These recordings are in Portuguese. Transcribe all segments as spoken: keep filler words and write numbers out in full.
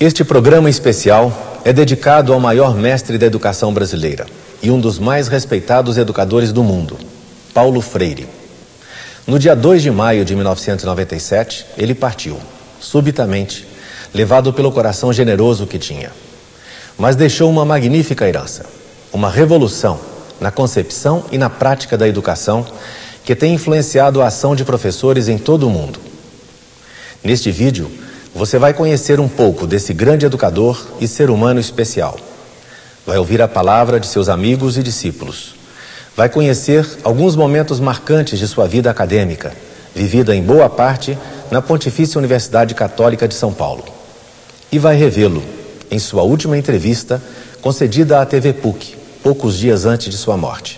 Este programa especial é dedicado ao maior mestre da educação brasileira e um dos mais respeitados educadores do mundo, Paulo Freire. No dia dois de maio de mil novecentos e noventa e sete, ele partiu, subitamente, levado pelo coração generoso que tinha. Mas deixou uma magnífica herança, uma revolução na concepção e na prática da educação que tem influenciado a ação de professores em todo o mundo. Neste vídeo, você vai conhecer um pouco desse grande educador e ser humano especial. Vai ouvir a palavra de seus amigos e discípulos. Vai conhecer alguns momentos marcantes de sua vida acadêmica, vivida em boa parte na Pontifícia Universidade Católica de São Paulo. E vai revê-lo em sua última entrevista concedida à T V P U C, poucos dias antes de sua morte.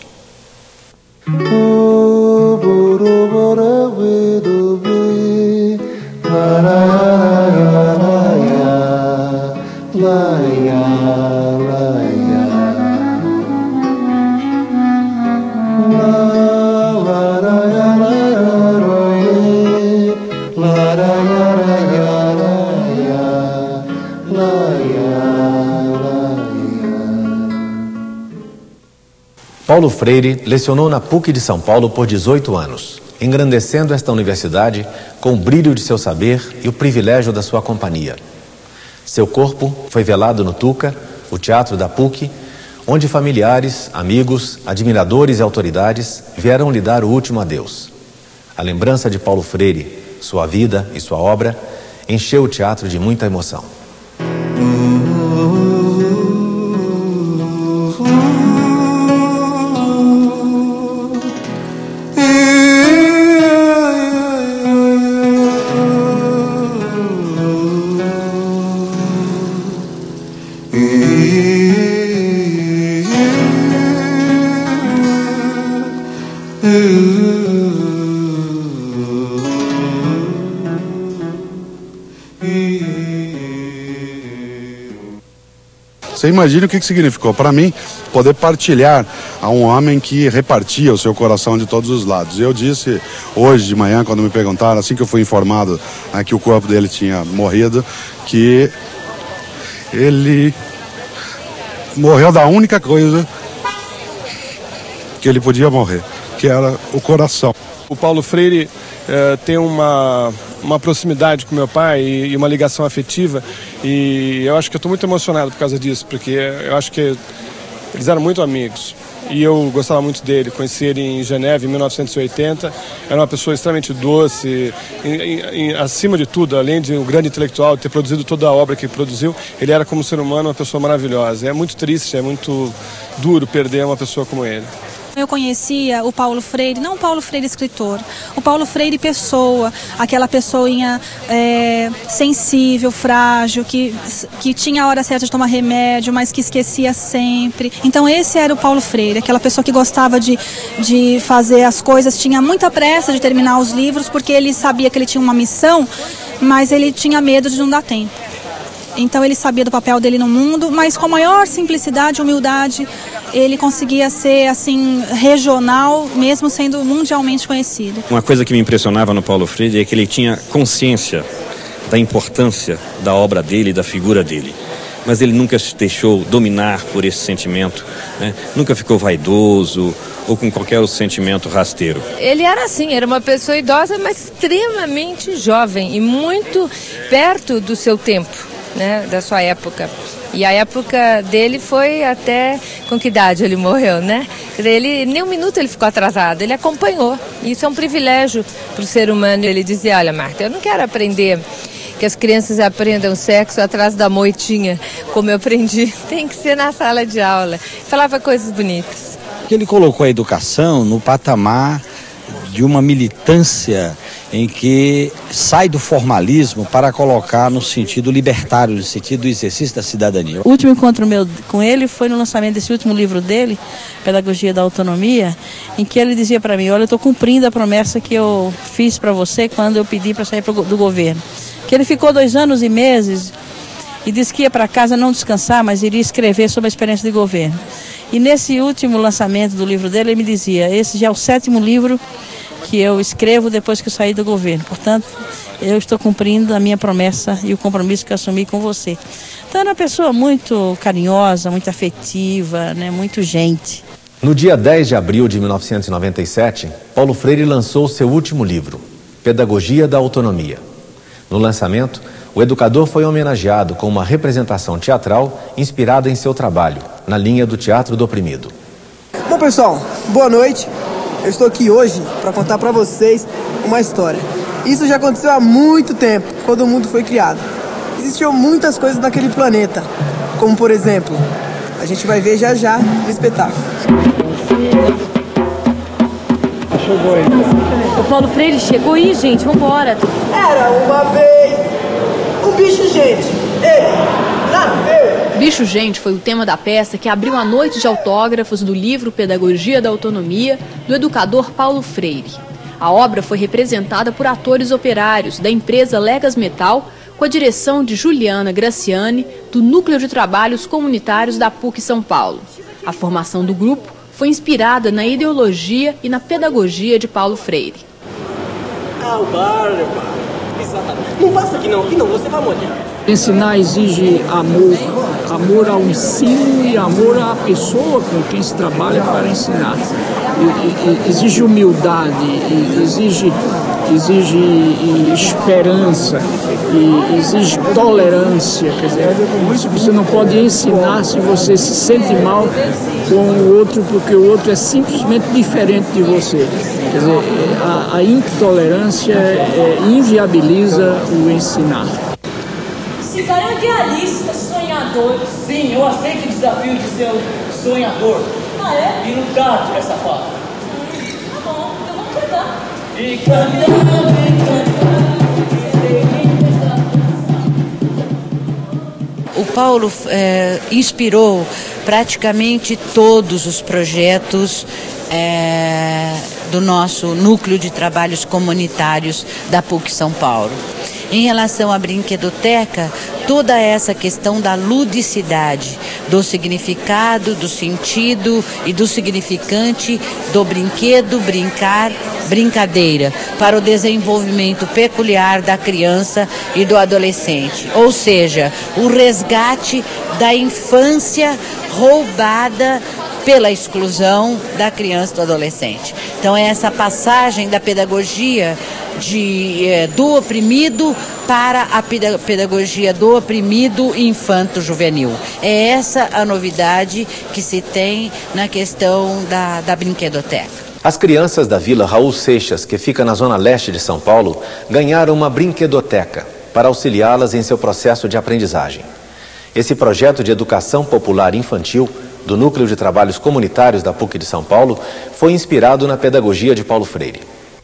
Paulo Freire lecionou na P U C de São Paulo por dezoito anos, engrandecendo esta universidade com o brilho de seu saber e o privilégio da sua companhia. Seu corpo foi velado no Tuca, o teatro da P U C, onde familiares, amigos, admiradores e autoridades vieram lhe dar o último adeus. A lembrança de Paulo Freire, sua vida e sua obra, encheu o teatro de muita emoção. Você imagina o que significou para mim poder partilhar a um homem que repartia o seu coração de todos os lados. Eu disse hoje de manhã, quando me perguntaram, assim que eu fui informado né, que o corpo dele tinha morrido, que ele morreu da única coisa que ele podia morrer, que era o coração. O Paulo Freire eh, tem uma, uma proximidade com meu pai e, e uma ligação afetiva, e eu acho que eu estou muito emocionado por causa disso, porque eu acho que eles eram muito amigos e eu gostava muito dele. Conheci ele em Genebra em mil novecentos e oitenta, era uma pessoa extremamente doce, e, e, e, acima de tudo, além de um grande intelectual, ter produzido toda a obra que produziu, ele era como ser humano uma pessoa maravilhosa. É muito triste, é muito duro perder uma pessoa como ele. Eu conhecia o Paulo Freire, não o Paulo Freire escritor, o Paulo Freire pessoa, aquela pessoinha é, sensível, frágil, que, que tinha a hora certa de tomar remédio, mas que esquecia sempre. Então esse era o Paulo Freire, aquela pessoa que gostava de, de fazer as coisas, tinha muita pressa de terminar os livros, porque ele sabia que ele tinha uma missão, mas ele tinha medo de não dar tempo. Então ele sabia do papel dele no mundo, mas com a maior simplicidade e humildade, ele conseguia ser assim regional, mesmo sendo mundialmente conhecido. Uma coisa que me impressionava no Paulo Freire é que ele tinha consciência da importância da obra dele, da figura dele. Mas ele nunca se deixou dominar por esse sentimento, né? Nunca ficou vaidoso ou com qualquer outro sentimento rasteiro. Ele era assim, era uma pessoa idosa, mas extremamente jovem e muito perto do seu tempo, né, da sua época. E a época dele foi até... Com que idade ele morreu, né? Ele, nem um minuto ele ficou atrasado, ele acompanhou. Isso é um privilégio para o ser humano. Ele dizia, olha, Marta, eu não quero aprender que as crianças aprendam sexo atrás da moitinha, como eu aprendi. Tem que ser na sala de aula. Falava coisas bonitas. Ele colocou a educação no patamar de uma militância em que sai do formalismo para colocar no sentido libertário, no sentido do exercício da cidadania. O último encontro meu com ele foi no lançamento desse último livro dele, Pedagogia da Autonomia, em que ele dizia para mim, olha, eu estou cumprindo a promessa que eu fiz para você quando eu pedi para sair do governo. Que ele ficou dois anos e meses e disse que ia para casa não descansar, mas iria escrever sobre a experiência de governo. E nesse último lançamento do livro dele, ele me dizia, esse já é o sétimo livro que eu escrevo depois que eu sair do governo. Portanto, eu estou cumprindo a minha promessa e o compromisso que eu assumi com você. Então, era uma pessoa muito carinhosa, muito afetiva, né, muito gente. No dia dez de abril de mil novecentos e noventa e sete, Paulo Freire lançou seu último livro, Pedagogia da Autonomia. No lançamento, o educador foi homenageado com uma representação teatral inspirada em seu trabalho, na linha do teatro do oprimido. Bom, pessoal, boa noite. Eu estou aqui hoje para contar para vocês uma história. Isso já aconteceu há muito tempo, quando o mundo foi criado. Existiam muitas coisas naquele planeta, como por exemplo, a gente vai ver já já no espetáculo. Chegou aí. O Paulo Freire chegou aí, gente, vambora. Era uma vez um bicho gente, ele nasceu. Bicho Gente foi o tema da peça que abriu a noite de autógrafos do livro Pedagogia da Autonomia, do educador Paulo Freire. A obra foi representada por atores operários da empresa Legas Metal, com a direção de Juliana Graciani, do Núcleo de Trabalhos Comunitários da P U C São Paulo. A formação do grupo foi inspirada na ideologia e na pedagogia de Paulo Freire. Ah, o Barba. Exatamente. Não passa aqui não, aqui não, você vai molhar. Ensinar exige amor, amor ao ensino e amor à pessoa com quem se trabalha para ensinar. E, e, exige humildade, e, exige, exige e esperança, e exige tolerância. Quer dizer, você não pode ensinar se você se sente mal com o outro, porque o outro é simplesmente diferente de você. Quer dizer, a, a intolerância é, inviabiliza o ensinar. Esse cara é um idealista, sonhador. Sim, eu aceito o desafio de ser um sonhador. Ah, é? E lutar por essa parte. Hum, tá bom, então vamos cantar. E cantando, e cantando. O Paulo é, inspirou praticamente todos os projetos é, do nosso Núcleo de Trabalhos Comunitários da P U C São Paulo. Em relação à brinquedoteca, toda essa questão da ludicidade, do significado, do sentido e do significante do brinquedo, brincar, brincadeira, para o desenvolvimento peculiar da criança e do adolescente. Ou seja, o resgate da infância roubada pela exclusão da criança e do adolescente. Então é essa passagem da pedagogia de, é, do oprimido para a pedagogia do oprimido infanto-juvenil. É essa a novidade que se tem na questão da, da brinquedoteca. As crianças da Vila Raul Seixas, que fica na zona leste de São Paulo, ganharam uma brinquedoteca para auxiliá-las em seu processo de aprendizagem. Esse projeto de educação popular infantil do Núcleo de Trabalhos Comunitários da P U C de São Paulo foi inspirado na pedagogia de Paulo Freire.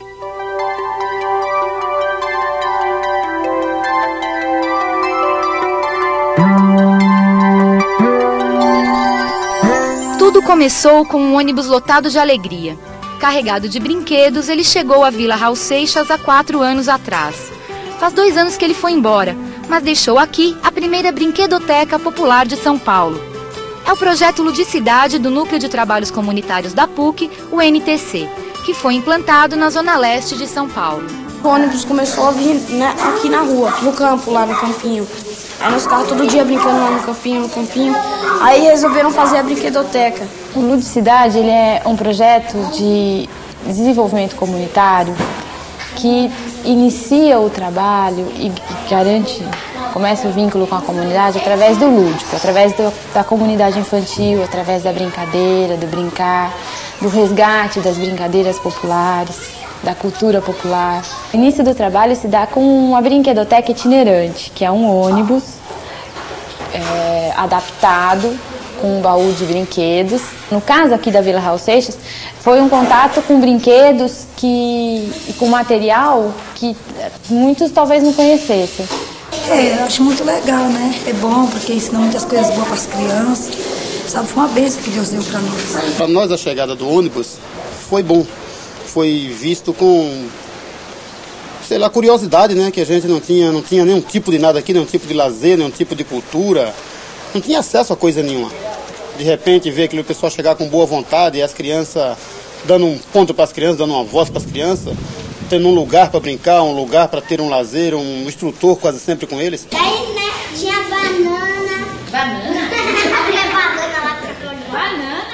Tudo começou com um ônibus lotado de alegria. Carregado de brinquedos, ele chegou à Vila Raul Seixas há quatro anos atrás. Faz dois anos que ele foi embora, mas deixou aqui a primeira brinquedoteca popular de São Paulo. É o projeto Ludicidade do Núcleo de Trabalhos Comunitários da P U C, o N T C, que foi implantado na zona leste de São Paulo. O ônibus começou a vir, né, aqui na rua, no campo, lá no campinho. Aí nós ficávamos todo dia brincando lá no campinho, no campinho. Aí resolveram fazer a brinquedoteca. O Ludicidade, ele é um projeto de desenvolvimento comunitário que inicia o trabalho e garante, começa o vínculo com a comunidade através do lúdico, através do, da comunidade infantil, através da brincadeira, do brincar, do resgate das brincadeiras populares, da cultura popular. O início do trabalho se dá com uma brinquedoteca itinerante, que é um ônibus é, adaptado com um baú de brinquedos. No caso aqui da Vila Raul Seixas, foi um contato com brinquedos que, e com material que muitos talvez não conhecessem. É, eu acho muito legal, né? É bom porque ensina muitas coisas boas para as crianças. Sabe, foi uma bênção que Deus deu para nós. Para nós a chegada do ônibus foi bom. Foi visto com, sei lá, curiosidade, né? Que a gente não tinha, não tinha nenhum tipo de nada aqui, nenhum tipo de lazer, nenhum tipo de cultura. Não tinha acesso a coisa nenhuma. De repente ver aquele pessoal chegar com boa vontade e as crianças dando um ponto para as crianças, dando uma voz para as crianças, tendo um lugar para brincar, um lugar para ter um lazer, um instrutor quase sempre com eles. Aí, né, tinha banana. Banana? Tinha banana lá pra banana?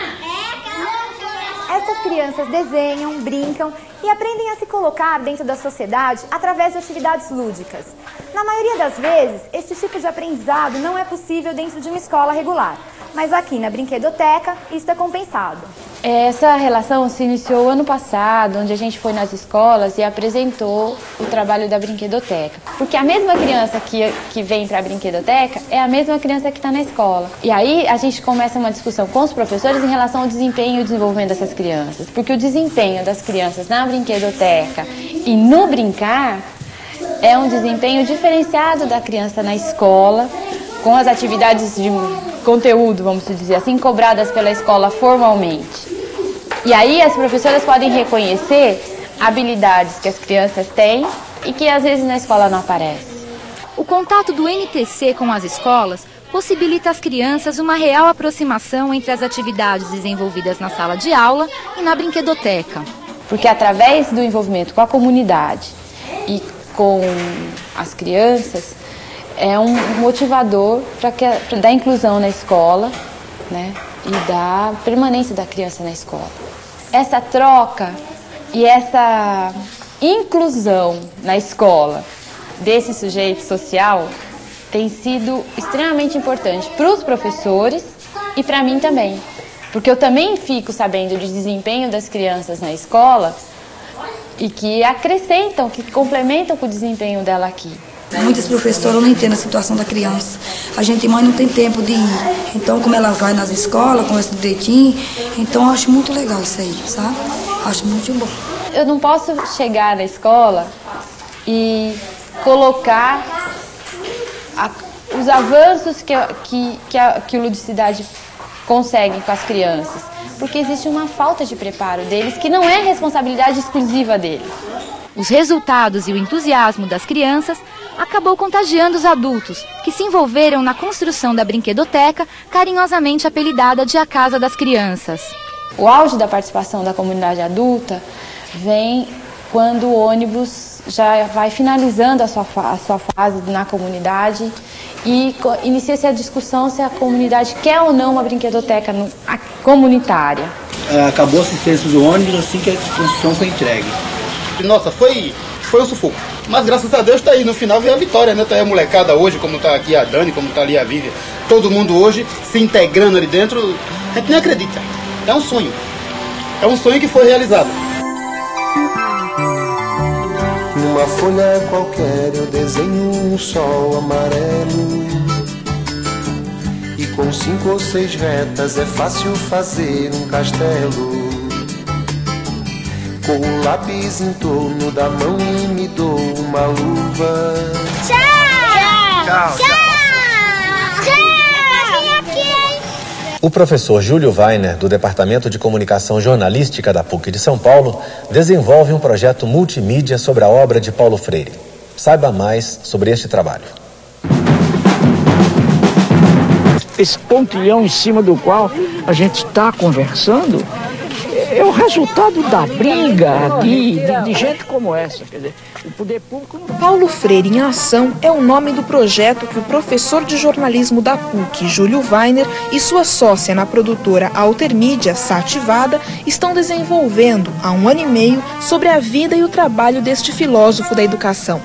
Essas crianças desenham, brincam e aprendem a se colocar dentro da sociedade através de atividades lúdicas. Na maioria das vezes, este tipo de aprendizado não é possível dentro de uma escola regular, mas aqui na Brinquedoteca isso é compensado. Essa relação se iniciou ano passado, onde a gente foi nas escolas e apresentou o trabalho da Brinquedoteca. Porque a mesma criança que, que vem para a Brinquedoteca é a mesma criança que está na escola. E aí a gente começa uma discussão com os professores em relação ao desempenho e desenvolvimento dessas crianças. Porque o desempenho das crianças na Brinquedoteca e no brincar é um desempenho diferenciado da criança na escola, com as atividades de conteúdo, vamos dizer assim, cobradas pela escola formalmente. E aí as professoras podem reconhecer habilidades que as crianças têm e que às vezes na escola não aparecem. O contato do N T C com as escolas possibilita às crianças uma real aproximação entre as atividades desenvolvidas na sala de aula e na brinquedoteca. Porque através do envolvimento com a comunidade e com as crianças, é um motivador para que da inclusão na escola, né, e da permanência da criança na escola. Essa troca e essa inclusão na escola desse sujeito social tem sido extremamente importante para os professores e para mim também. Porque eu também fico sabendo do desempenho das crianças na escola e que acrescentam, que complementam com o desempenho dela aqui. Muitas professoras não entendem a situação da criança. A gente, mãe, não tem tempo de ir. Então, como ela vai nas escolas, conversa direitinho, então eu acho muito legal isso aí, sabe? Acho muito bom. Eu não posso chegar na escola e colocar a, os avanços que, que, que, a, que a ludicidade consegue com as crianças, porque existe uma falta de preparo deles que não é responsabilidade exclusiva deles. Os resultados e o entusiasmo das crianças acabou contagiando os adultos, que se envolveram na construção da brinquedoteca, carinhosamente apelidada de a Casa das Crianças. O auge da participação da comunidade adulta vem quando o ônibus já vai finalizando a sua, a sua fase na comunidade e inicia-se a discussão se a comunidade quer ou não uma brinquedoteca no, a, comunitária. Acabou a assistência do ônibus assim que a construção foi entregue. Nossa, foi, foi um sufoco. Mas graças a Deus tá aí, no final veio a vitória, né? Tá aí a molecada hoje, como tá aqui a Dani, como tá ali a Vivian. Todo mundo hoje se integrando ali dentro. A gente nem acredita. É um sonho. É um sonho que foi realizado. Numa folha qualquer eu desenho um sol amarelo. E com cinco ou seis retas é fácil fazer um castelo. Com o lápis em torno da mão e me dou uma luva. Tchau! Tchau! Tchau! O professor Júlio Weiner, do Departamento de Comunicação Jornalística da P U C de São Paulo, desenvolve um projeto multimídia sobre a obra de Paulo Freire. Saiba mais sobre este trabalho. Esse pontilhão em cima do qual a gente está conversando é o resultado da briga aqui, de, de gente como essa, quer dizer, o poder público... Paulo Freire em Ação é o nome do projeto que o professor de jornalismo da P U C, Júlio Weiner, e sua sócia na produtora Altermídia, Sativada, estão desenvolvendo há um ano e meio sobre a vida e o trabalho deste filósofo da educação.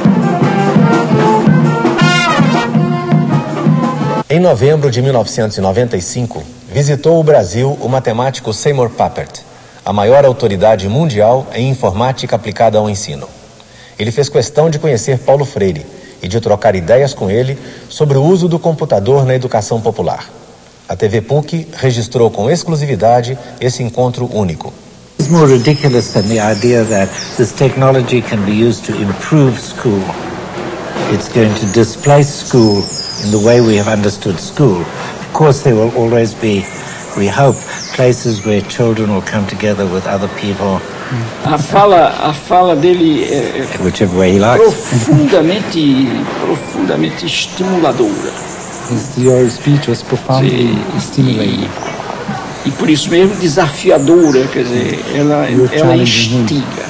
Em novembro de mil novecentos e noventa e cinco, visitou o Brasil o matemático Seymour Papert, a maior autoridade mundial em informática aplicada ao ensino. Ele fez questão de conhecer Paulo Freire e de trocar ideias com ele sobre o uso do computador na educação popular. A T V P U C registrou com exclusividade esse encontro único. It's more ridiculous than the idea that this technology can be used to improve school. It's going to displace school in the way we have understood school. Of course, there will always be, we hope, places where children will come together with other people. A fala, a fala dele é, Whichever way he likes. profundamente, profundamente estimuladora. Your speech was profoundly stimulating. e por isso mesmo desafiadora, quer dizer, ela, ela instiga.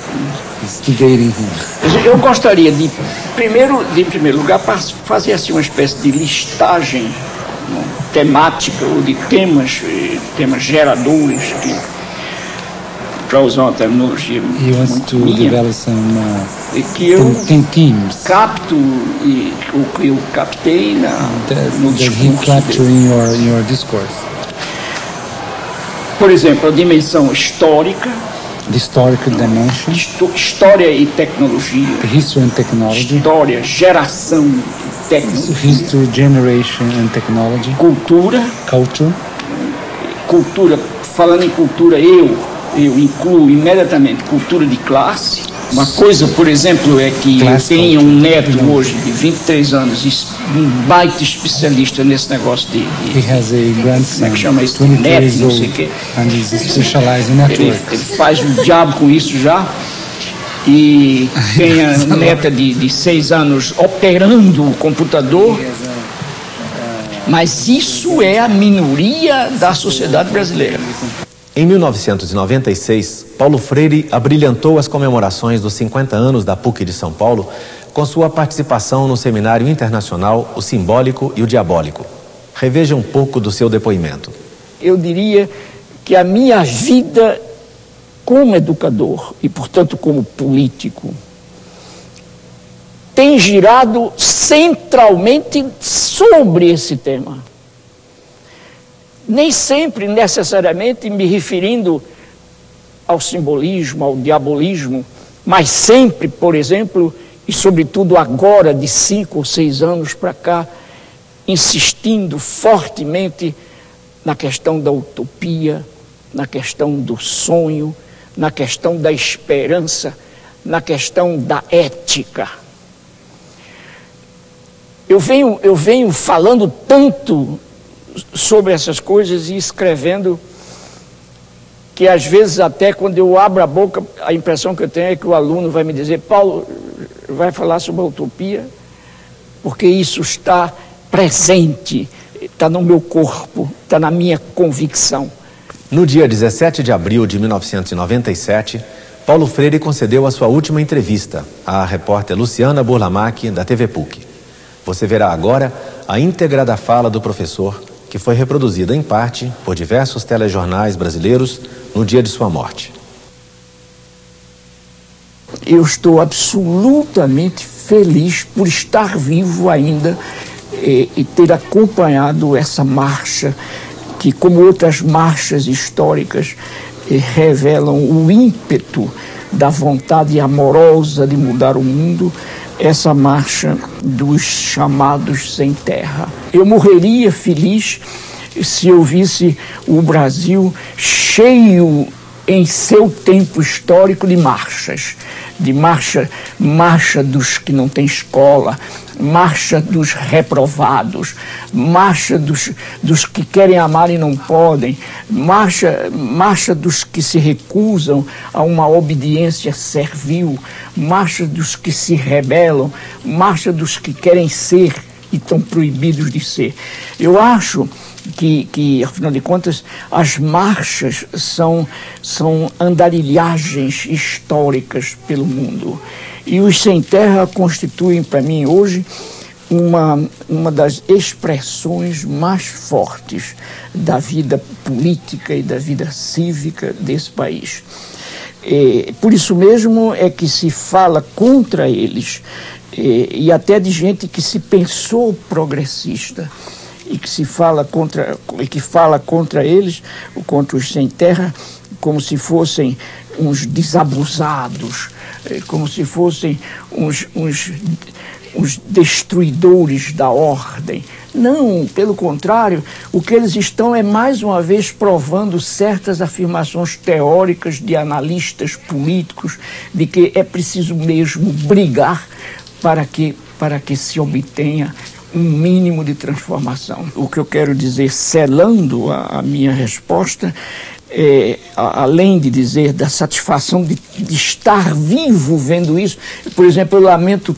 Eu gostaria de, primeiro, de, em primeiro lugar, fazer assim, uma espécie de listagem, né, temática ou de temas, temas geradores, para usar uma terminologia muito minha, e que eu capto e o que eu captei na, no discurso dele. Por exemplo, a dimensão histórica, the historical dimension, história e tecnologia, the history and technology, história, geração e tecnologia, history, generation and technology, cultura, culture, cultura, falando em cultura, eu, eu incluo imediatamente cultura de classe. Uma coisa, por exemplo, é que eu tenho um neto hoje de vinte e três anos, um baita especialista nesse negócio de, de he has a grandson, como é que chama isso? Neto, não sei o quê. And he's specialized in networks. Ele, ele faz um diabo com isso já. E tem a neta de, de seis anos operando o computador. Mas isso é a minoria da sociedade brasileira. Em mil novecentos e noventa e seis, Paulo Freire abrilhantou as comemorações dos cinquenta anos da PUC de São Paulo com sua participação no seminário internacional O Simbólico e o Diabólico. Reveja um pouco do seu depoimento. Eu diria que a minha vida como educador e, portanto, como político, tem girado centralmente sobre esse tema. Nem sempre necessariamente me referindo ao simbolismo, ao diabolismo, mas sempre, por exemplo, e sobretudo agora, de cinco ou seis anos para cá, insistindo fortemente na questão da utopia, na questão do sonho, na questão da esperança, na questão da ética. Eu venho, eu venho falando tanto sobre essas coisas e escrevendo que às vezes até quando eu abro a boca, a impressão que eu tenho é que o aluno vai me dizer: Paulo, vai falar sobre a utopia? Porque isso está presente, está no meu corpo, está na minha convicção. No dia dezessete de abril de mil novecentos e noventa e sete, Paulo Freire concedeu a sua última entrevista à repórter Luciana Burlamac, da T V PUC. Você verá agora a íntegra da fala do professor, que foi reproduzida em parte por diversos telejornais brasileiros no dia de sua morte. Eu estou absolutamente feliz por estar vivo ainda e, e ter acompanhado essa marcha, que, como outras marchas históricas, eh, revelam o ímpeto da vontade amorosa de mudar o mundo, essa marcha dos chamados sem terra. Eu morreria feliz se eu visse o Brasil cheio em seu tempo histórico de marchas, de marcha, marcha dos que não têm escola, marcha dos reprovados, marcha dos, dos que querem amar e não podem, marcha, marcha dos que se recusam a uma obediência servil, marcha dos que se rebelam, marcha dos que querem ser e estão proibidos de ser. Eu acho que, que, afinal de contas, as marchas são, são andarilhagens históricas pelo mundo. E os sem terra constituem, para mim, hoje, uma, uma das expressões mais fortes da vida política e da vida cívica desse país. E, por isso mesmo é que se fala contra eles, e, e até de gente que se pensou progressista, e que se fala contra, e que fala contra eles, contra os sem terra, como se fossem uns desabusados, como se fossem uns, uns, uns destruidores da ordem. Não, pelo contrário, o que eles estão é mais uma vez provando certas afirmações teóricas de analistas políticos de que é preciso mesmo brigar para que, para que se obtenha um mínimo de transformação. O que eu quero dizer, selando a, a minha resposta, é, a, além de dizer da satisfação de, de estar vivo vendo isso, por exemplo, eu lamento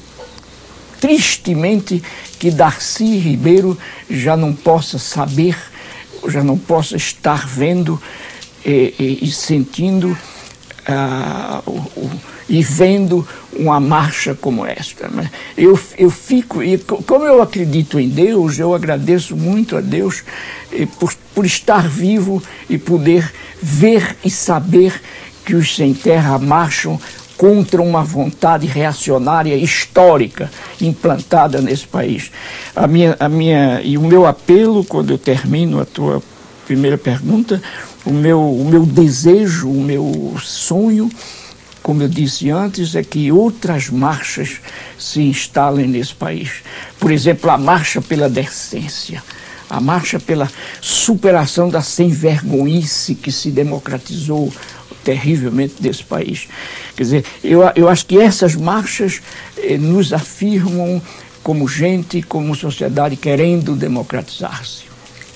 tristemente que Darcy Ribeiro já não possa saber já não possa estar vendo e, e, e sentindo ah, o, o, e vendo uma marcha como esta. Né? Eu, eu fico, e como eu acredito em Deus, eu agradeço muito a Deus eh, por, por estar vivo e poder ver e saber que os sem terra marcham contra uma vontade reacionária histórica implantada nesse país. A minha, a minha, e o meu apelo, quando eu termino a tua primeira pergunta, o meu, o meu desejo, o meu sonho, como eu disse antes, é que outras marchas se instalem nesse país. Por exemplo, a marcha pela decência, a marcha pela superação da sem-vergonhice que se democratizou terrivelmente desse país. Quer dizer, eu, eu acho que essas marchas eh, nos afirmam como gente, como sociedade querendo democratizar-se.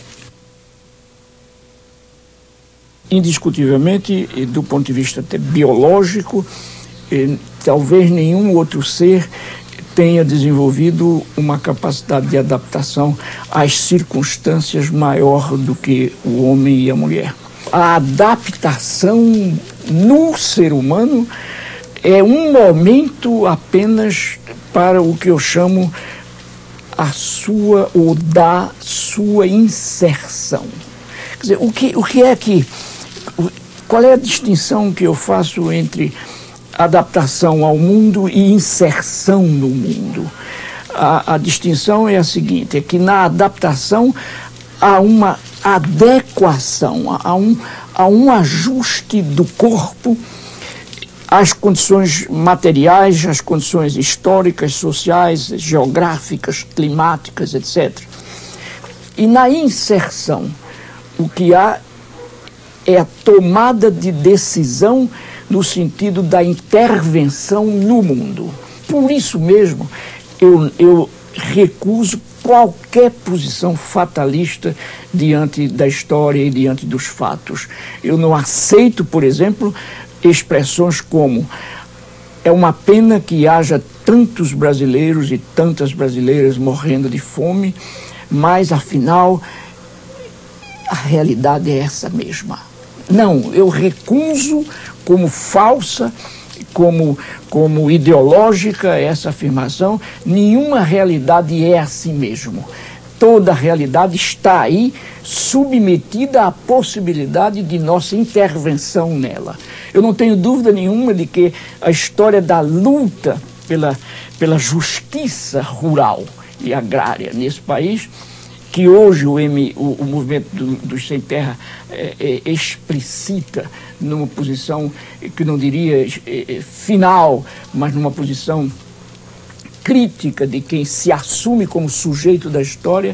Indiscutivelmente, do ponto de vista até biológico, eh, talvez nenhum outro ser tenha desenvolvido uma capacidade de adaptação às circunstâncias maior do que o homem e a mulher. A adaptação no ser humano é um momento apenas para o que eu chamo a sua ou da sua inserção. Quer dizer, o que, o que é que... Qual é a distinção que eu faço entre adaptação ao mundo e inserção no mundo? A, a distinção é a seguinte, é que na adaptação há uma adequação, há um, há um ajuste do corpo às condições materiais, às condições históricas, sociais, geográficas, climáticas, etcétera. E na inserção, o que há é a tomada de decisão no sentido da intervenção no mundo. Por isso mesmo, eu, eu recuso qualquer posição fatalista diante da história e diante dos fatos. Eu não aceito, por exemplo, expressões como é uma pena que haja tantos brasileiros e tantas brasileiras morrendo de fome, mas afinal a realidade é essa mesma. Não, eu recuso como falsa, como, como ideológica essa afirmação. Nenhuma realidade é assim mesmo. Toda realidade está aí submetida à possibilidade de nossa intervenção nela. Eu não tenho dúvida nenhuma de que a história da luta pela, pela justiça rural e agrária nesse país, que hoje o, M, o, o movimento do, dos Sem Terra é, é, explicita numa posição que não diria é, final, mas numa posição crítica de quem se assume como sujeito da história,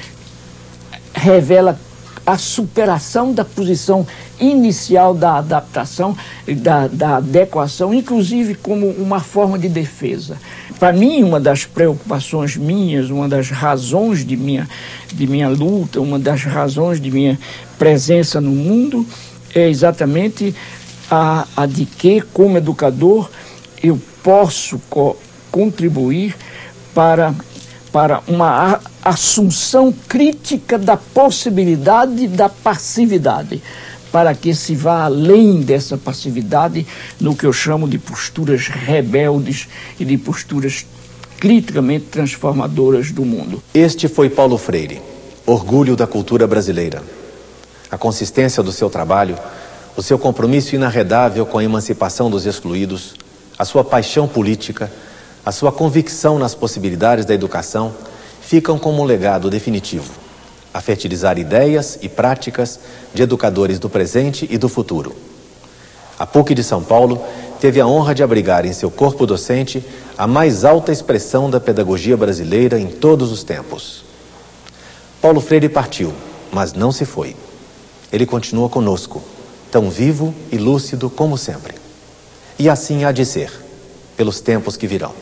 revela a superação da posição inicial da adaptação, da, da adequação, inclusive como uma forma de defesa. Para mim, uma das preocupações minhas, uma das razões de minha, de minha luta, uma das razões de minha presença no mundo é exatamente a, a de que, como educador, eu posso co- contribuir para, para uma assunção crítica da possibilidade da passividade, para que se vá além dessa passividade no que eu chamo de posturas rebeldes e de posturas criticamente transformadoras do mundo. Este foi Paulo Freire, orgulho da cultura brasileira. A consistência do seu trabalho, o seu compromisso inarredável com a emancipação dos excluídos, a sua paixão política, a sua convicção nas possibilidades da educação, ficam como um legado definitivo, a fertilizar ideias e práticas de educadores do presente e do futuro. A PUC de São Paulo teve a honra de abrigar em seu corpo docente a mais alta expressão da pedagogia brasileira em todos os tempos. Paulo Freire partiu, mas não se foi. Ele continua conosco, tão vivo e lúcido como sempre. E assim há de ser, pelos tempos que virão.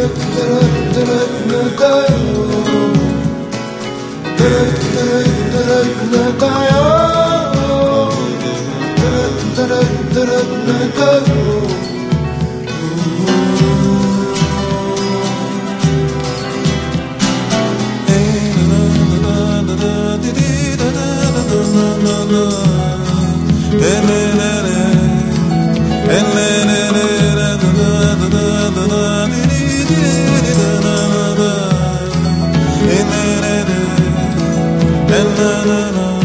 Da Na na na